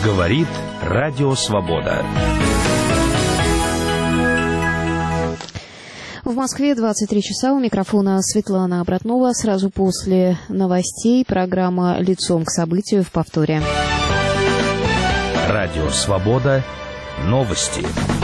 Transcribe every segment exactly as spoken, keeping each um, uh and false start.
Говорит Радио Свобода. В Москве двадцать три часа. У микрофона Светлана Обратнова. Сразу после новостей программа «Лицом к событию» в повторе. Радио Свобода. Новости.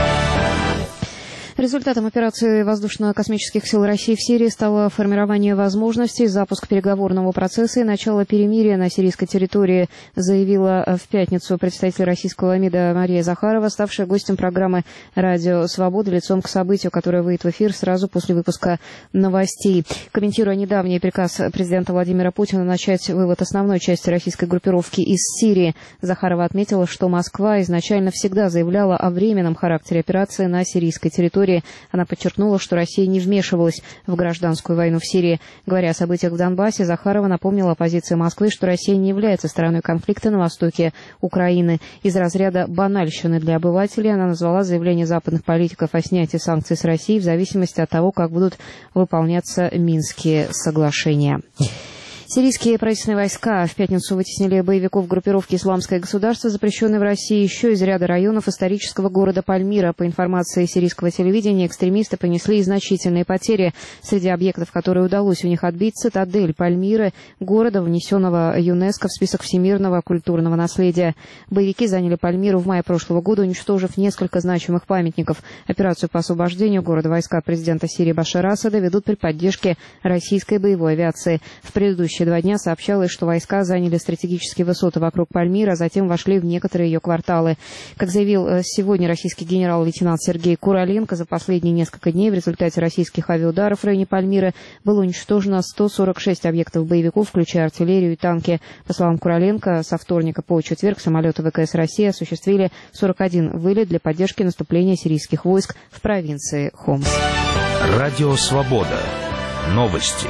Результатом операции воздушно-космических сил России в Сирии стало формирование возможностей, запуск переговорного процесса и начало перемирия на сирийской территории, заявила в пятницу представитель российского МИДа Мария Захарова, ставшая гостем программы «Радио Свобода. Лицом к событию», которая выйдет в эфир сразу после выпуска новостей. Комментируя недавний приказ президента Владимира Путина начать вывод основной части российской группировки из Сирии, Захарова отметила, что Москва изначально всегда заявляла о временном характере операции на сирийской территории. Она подчеркнула, что Россия не вмешивалась в гражданскую войну в Сирии. Говоря о событиях в Донбассе, Захарова напомнила позиции Москвы, что Россия не является стороной конфликта на востоке Украины. Из разряда банальщины для обывателей она назвала заявление западных политиков о снятии санкций с России в зависимости от того, как будут выполняться Минские соглашения. Сирийские правительственные войска в пятницу вытеснили боевиков группировки «Исламское государство», запрещенной в России, еще из ряда районов исторического города Пальмира. По информации сирийского телевидения, экстремисты понесли значительные потери. Среди объектов, которые удалось у них отбить, цитадель Пальмиры, города, внесенного ЮНЕСКО в список всемирного культурного наследия. Боевики заняли Пальмиру в мае прошлого года, уничтожив несколько значимых памятников. Операцию по освобождению города войска президента Сирии Башара Асада ведут при поддержке российской боевой авиации. В предыдущие два дня сообщалось, что войска заняли стратегические высоты вокруг Пальмира, а затем вошли в некоторые ее кварталы. Как заявил сегодня российский генерал-лейтенант Сергей Куроленко, за последние несколько дней в результате российских авиаударов в районе Пальмиры было уничтожено сто сорок шесть объектов боевиков, включая артиллерию и танки. По словам Куроленко, со вторника по четверг самолеты ВКС России осуществили сорок один вылет для поддержки наступления сирийских войск в провинции Хомс. Радио Свобода. Новости.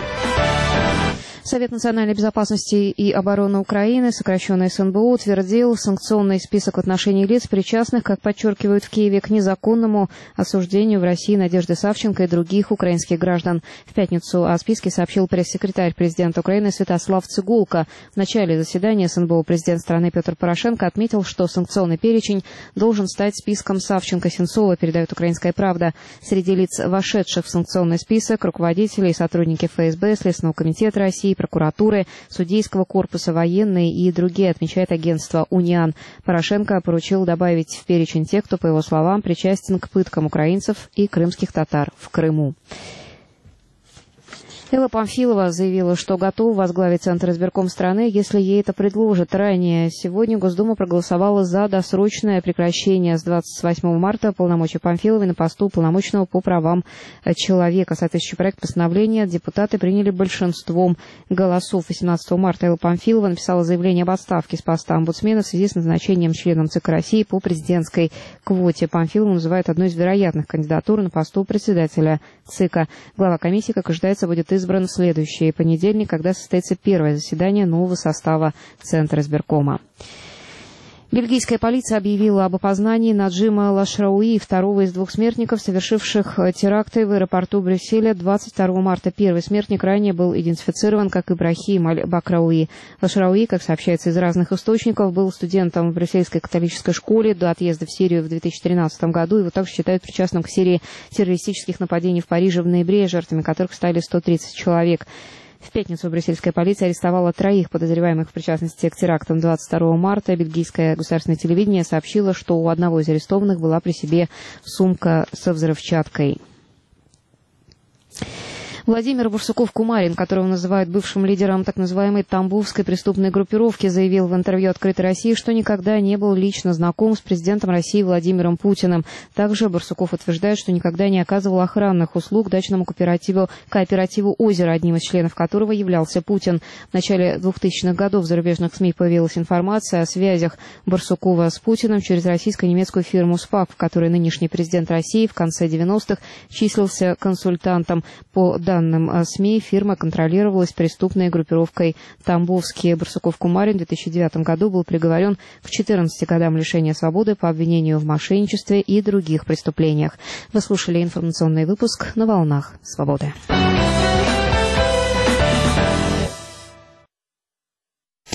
Совет национальной безопасности и обороны Украины, сокращенно СНБО, утвердил санкционный список в отношении лиц, причастных, как подчеркивают в Киеве, к незаконному осуждению в России Надежды Савченко и других украинских граждан. В пятницу о списке сообщил пресс-секретарь президента Украины Святослав Цигулка. В начале заседания СНБО президент страны Петр Порошенко отметил, что санкционный перечень должен стать списком Савченко-Сенцова, передает «Украинская правда». Среди лиц, вошедших в санкционный список, руководители и сотрудники ФСБ, Следственного комитета России, прокуратуры, судейского корпуса, военные и другие, отмечает агентство «Униан». Порошенко поручил добавить в перечень тех, кто, по его словам, причастен к пыткам украинцев и крымских татар в Крыму. Элла Памфилова заявила, что готова возглавить Центр избирком страны, если ей это предложат. Ранее сегодня Госдума проголосовала за досрочное прекращение с двадцать восьмого марта полномочий Памфиловой на посту уполномоченного по правам человека. Соответствующий проект постановления депутаты приняли большинством голосов. восемнадцатого марта Элла Памфилова написала заявление об отставке с поста омбудсмена в связи с назначением членом ЦИК России по президентской квоте. Памфилову называют одной из вероятных кандидатур на посту председателя ЦИКа. Глава комиссии, как ожидается, будет избран избран в следующий понедельник, когда состоится первое заседание нового состава Центра избиркома. Бельгийская полиция объявила об опознании Наджима Лашрауи, второго из двух смертников, совершивших теракты в аэропорту Брюсселя двадцать второго марта. Первый смертник ранее был идентифицирован как Ибрахим Аль-Бакрауи. Лашрауи, как сообщается из разных источников, был студентом в брюссельской католической школе до отъезда в Сирию в две тысячи тринадцатом году. Его также считают причастным к серии террористических нападений в Париже в ноябре, жертвами которых стали сто тридцать человек. В пятницу брюссельская полиция арестовала троих подозреваемых в причастности к терактам двадцать второго марта. Бельгийское государственное телевидение сообщило, что у одного из арестованных была при себе сумка со взрывчаткой. Владимир Барсуков-Кумарин, которого называют бывшим лидером так называемой Тамбовской преступной группировки, заявил в интервью «Открытой России», что никогда не был лично знаком с президентом России Владимиром Путиным. Также Барсуков утверждает, что никогда не оказывал охранных услуг дачному кооперативу, кооперативу «Озеро», одним из членов которого являлся Путин. В начале двухтысячных годов в зарубежных СМИ появилась информация о связях Барсукова с Путиным через российско-немецкую фирму «СПАК», в которой нынешний президент России в конце девяностых числился консультантом. По данным СМИ, фирма контролировалась преступной группировкой «Тамбовские». Барсуков-Кумарин в две тысячи девятом году был приговорен к четырнадцати годам лишения свободы по обвинению в мошенничестве и других преступлениях. Вы слушали информационный выпуск на волнах «Свободы».